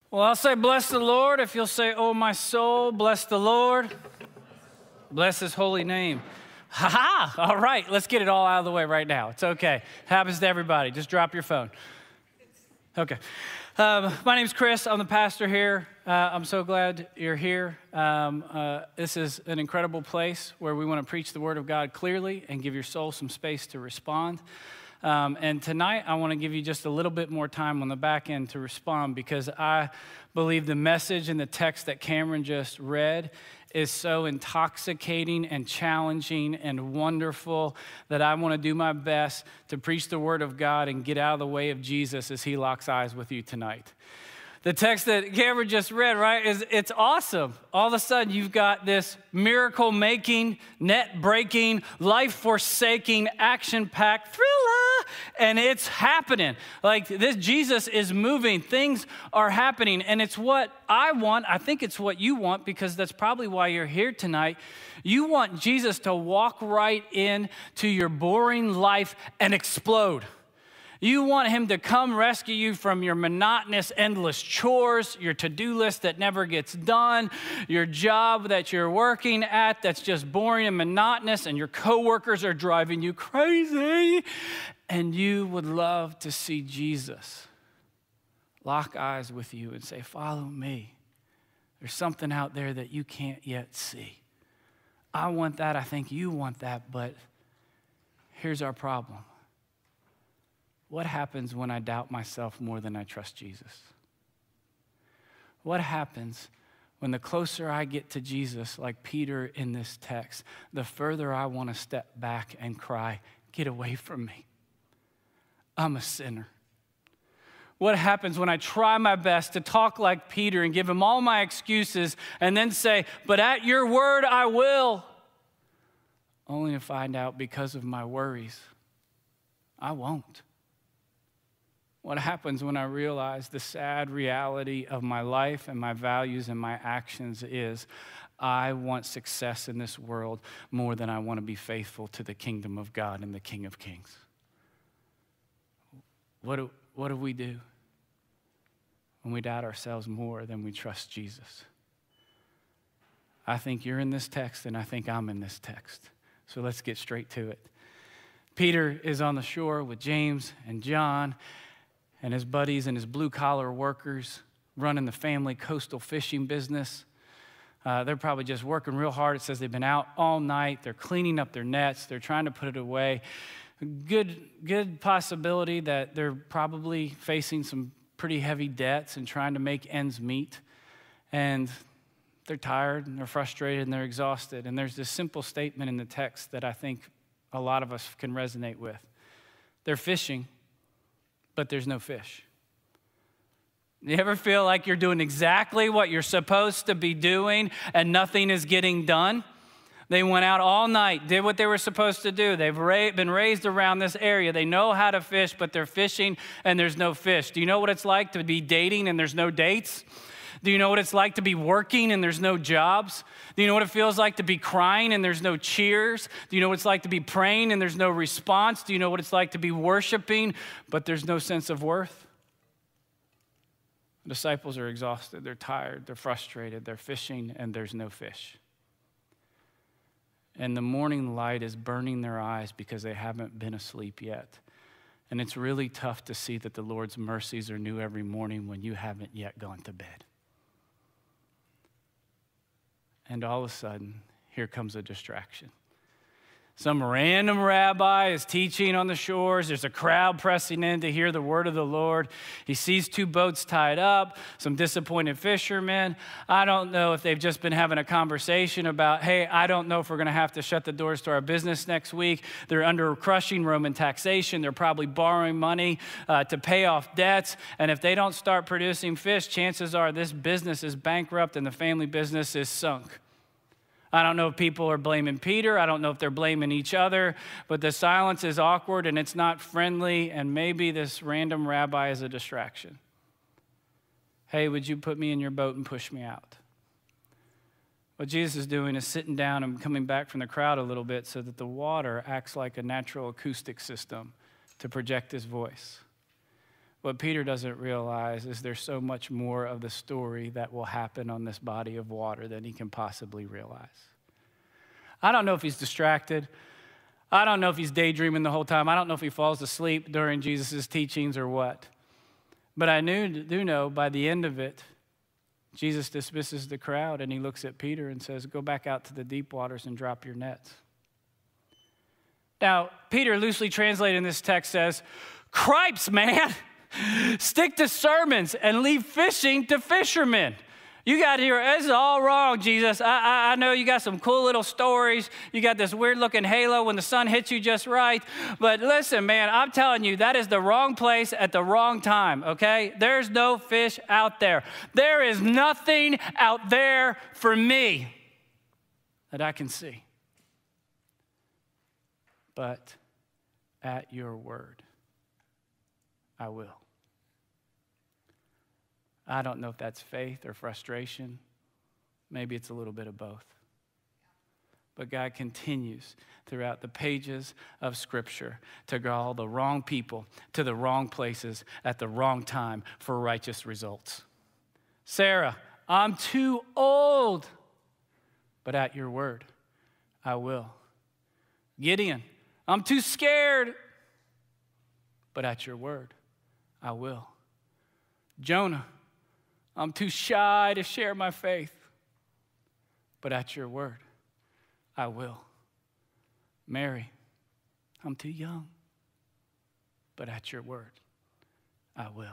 Well, I'll say bless the Lord. If you'll say, oh, my soul, bless the Lord. Bless his holy name. Ha-ha! All right, let's get it all out of the way right now. It's okay. Happens to everybody. Just drop your phone. Okay. My name's Chris. I'm the pastor here. I'm so glad you're here. This is an incredible place where we want to preach the word of God clearly and give your soul some space to respond. And tonight, I want to give you just a little bit more time on the back end to respond, because I believe the message and the text that Cameron just read is so intoxicating and challenging and wonderful that I want to do my best to preach the word of God and get out of the way of Jesus as he locks eyes with you tonight. The text that Cameron just read, right, it's awesome. All of a sudden, you've got this miracle-making, net-breaking, life-forsaking, action-packed thriller, and it's happening. Like, this Jesus is moving. Things are happening, and it's what I want. I think it's what you want, because that's probably why you're here tonight. You want Jesus to walk right into your boring life and explode. You want him to come rescue you from your monotonous, endless chores, your to-do list that never gets done, your job that you're working at that's just boring and monotonous, and your coworkers are driving you crazy. And you would love to see Jesus lock eyes with you and say, follow me. There's something out there that you can't yet see. I want that. I think you want that. But here's our problem. What happens when I doubt myself more than I trust Jesus? What happens when the closer I get to Jesus, like Peter in this text, the further I want to step back and cry, get away from me. I'm a sinner. What happens when I try my best to talk like Peter and give him all my excuses and then say, but at your word I will, only to find out because of my worries, I won't. What happens when I realize the sad reality of my life and my values and my actions is I want success in this world more than I want to be faithful to the kingdom of God and the King of Kings? What do we do when we doubt ourselves more than we trust Jesus? I think you're in this text, and I think I'm in this text. So let's get straight to it. Peter is on the shore with James and John and his buddies and his blue-collar workers running the family coastal fishing business. They're probably just working real hard. It says they've been out all night. They're cleaning up their nets. They're trying to put it away. Good possibility that they're probably facing some pretty heavy debts and trying to make ends meet. And they're tired, and they're frustrated, and they're exhausted. And there's this simple statement in the text that I think a lot of us can resonate with. They're fishing, but there's no fish. You ever feel like you're doing exactly what you're supposed to be doing and nothing is getting done? They went out all night, did what they were supposed to do. They've been raised around this area. They know how to fish, but they're fishing and there's no fish. Do you know what it's like to be dating and there's no dates? Do you know what it's like to be working and there's no jobs? Do you know what it feels like to be crying and there's no cheers? Do you know what it's like to be praying and there's no response? Do you know what it's like to be worshiping, but there's no sense of worth? The disciples are exhausted, they're tired, they're frustrated, they're fishing and there's no fish. And the morning light is burning their eyes because they haven't been asleep yet. And it's really tough to see that the Lord's mercies are new every morning when you haven't yet gone to bed. And all of a sudden, here comes a distraction. Some random rabbi is teaching on the shores. There's a crowd pressing in to hear the word of the Lord. He sees two boats tied up, some disappointed fishermen. I don't know if they've just been having a conversation about, hey, I don't know if we're going to have to shut the doors to our business next week. They're under crushing Roman taxation. They're probably borrowing money to pay off debts. And if they don't start producing fish, chances are this business is bankrupt and the family business is sunk. I don't know if people are blaming Peter. I don't know if they're blaming each other, but the silence is awkward and it's not friendly, and maybe this random rabbi is a distraction. Hey, would you put me in your boat and push me out? What Jesus is doing is sitting down and coming back from the crowd a little bit so that the water acts like a natural acoustic system to project his voice. What Peter doesn't realize is there's so much more of the story that will happen on this body of water than he can possibly realize. I don't know if he's distracted. I don't know if he's daydreaming the whole time. I don't know if he falls asleep during Jesus' teachings or what. But I do know by the end of it, Jesus dismisses the crowd and he looks at Peter and says, go back out to the deep waters and drop your nets. Now, Peter, loosely translated in this text, says, cripes, man. Stick to sermons and leave fishing to fishermen. You got here, this is all wrong, Jesus. I know you got some cool little stories. You got this weird looking halo when the sun hits you just right. But listen, man, I'm telling you, that is the wrong place at the wrong time, okay? There's no fish out there. There is nothing out there for me that I can see. But at your word, I will. I don't know if that's faith or frustration. Maybe it's a little bit of both. But God continues throughout the pages of Scripture to call the wrong people to the wrong places at the wrong time for righteous results. Sarah, I'm too old, but at your word, I will. Gideon, I'm too scared, but at your word, I will. Jonah, I'm too shy to share my faith, but at your word, I will. Mary, I'm too young, but at your word, I will.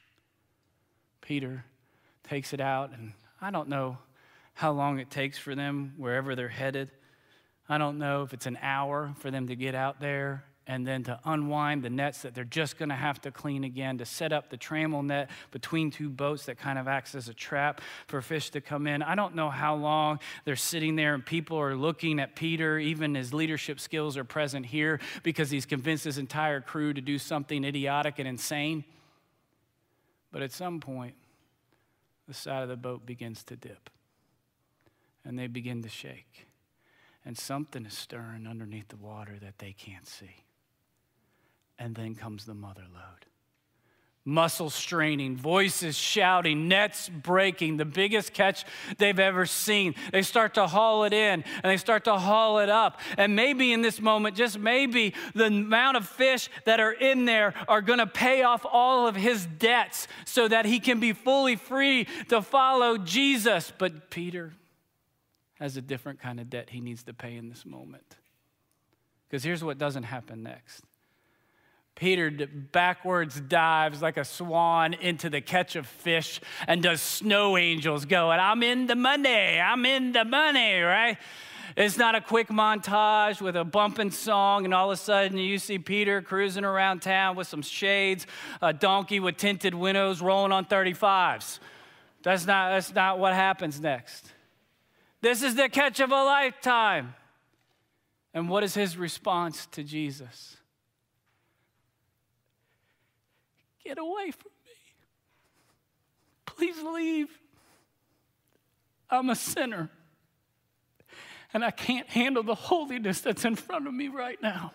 Peter takes it out, and I don't know how long it takes for them wherever they're headed. I don't know if it's an hour for them to get out there and then to unwind the nets that they're just going to have to clean again, to set up the trammel net between two boats that kind of acts as a trap for fish to come in. I don't know how long they're sitting there and people are looking at Peter. Even his leadership skills are present here because he's convinced his entire crew to do something idiotic and insane. But at some point, the side of the boat begins to dip and they begin to shake. And something is stirring underneath the water that they can't see. And then comes the mother lode. Muscles straining, voices shouting, nets breaking, the biggest catch they've ever seen. They start to haul it in and they start to haul it up. And maybe in this moment, just maybe, the amount of fish that are in there are going to pay off all of his debts so that he can be fully free to follow Jesus. But Peter has a different kind of debt he needs to pay in this moment. Because here's what doesn't happen next. Peter backwards dives like a swan into the catch of fish and does snow angels going, I'm in the money, right? It's not a quick montage with a bumping song and all of a sudden you see Peter cruising around town with some shades, a donkey with tinted windows rolling on 35s. That's not what happens next. This is the catch of a lifetime. And what is his response to Jesus? Get away from me. Please leave. I'm a sinner. And I can't handle the holiness that's in front of me right now.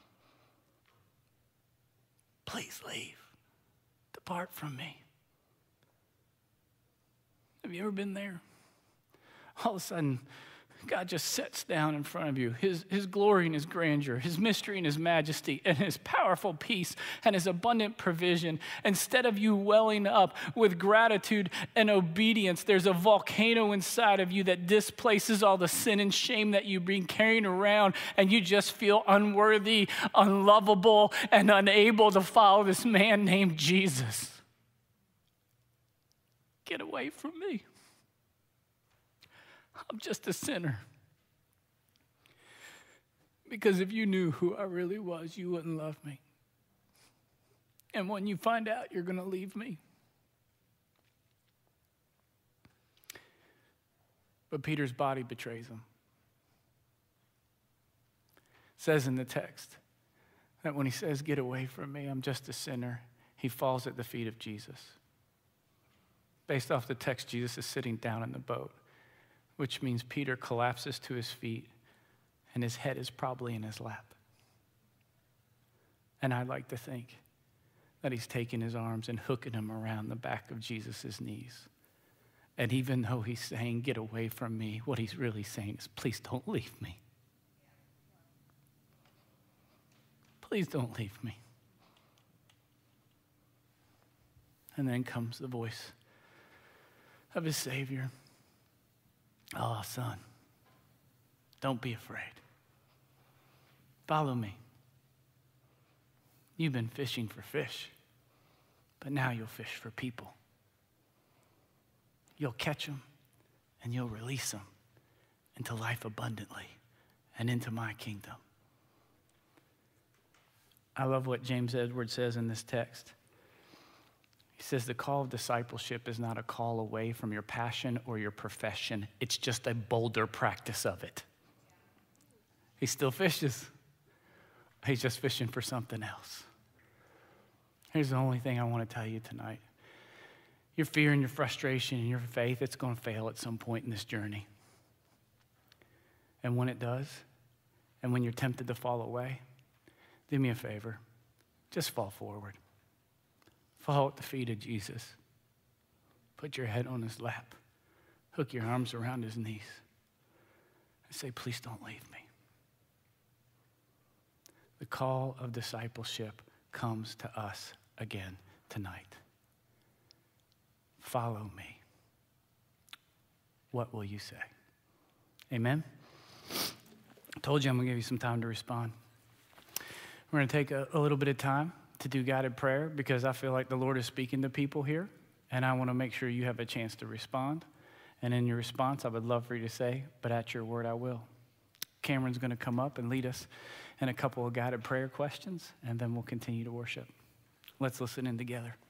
Please leave. Depart from me. Have you ever been there? All of a sudden, God just sits down in front of you. His glory and his grandeur, his mystery and his majesty, and his powerful peace and his abundant provision. Instead of you welling up with gratitude and obedience, there's a volcano inside of you that displaces all the sin and shame that you've been carrying around, and you just feel unworthy, unlovable, and unable to follow this man named Jesus. Get away from me. I'm just a sinner. Because if you knew who I really was, you wouldn't love me. And when you find out, you're going to leave me. But Peter's body betrays him. It says in the text that when he says, get away from me, I'm just a sinner, he falls at the feet of Jesus. Based off the text, Jesus is sitting down in the boat, which means Peter collapses to his feet and his head is probably in his lap. And I'd like to think that he's taking his arms and hooking them around the back of Jesus' knees. And even though he's saying, get away from me, what he's really saying is, please don't leave me. Please don't leave me. And then comes the voice of his Savior. Oh, son, don't be afraid. Follow me. You've been fishing for fish, but now you'll fish for people. You'll catch them and you'll release them into life abundantly and into my kingdom. I love what James Edwards says in this text. He says the call of discipleship is not a call away from your passion or your profession. It's just a bolder practice of it. He still fishes. He's just fishing for something else. Here's the only thing I want to tell you tonight. Your fear and your frustration and your faith, it's going to fail at some point in this journey. And when it does, and when you're tempted to fall away, do me a favor. Just fall forward. Fall at the feet of Jesus. Put your head on his lap. Hook your arms around his knees. And say, please don't leave me. The call of discipleship comes to us again tonight. Follow me. What will you say? Amen? I told you I'm going to give you some time to respond. We're going to take a little bit of time to do guided prayer because I feel like the Lord is speaking to people here, and I want to make sure you have a chance to respond. And in your response, I would love for you to say, but at your word I will. Cameron's going to come up and lead us in a couple of guided prayer questions, and then we'll continue to worship. Let's listen in together.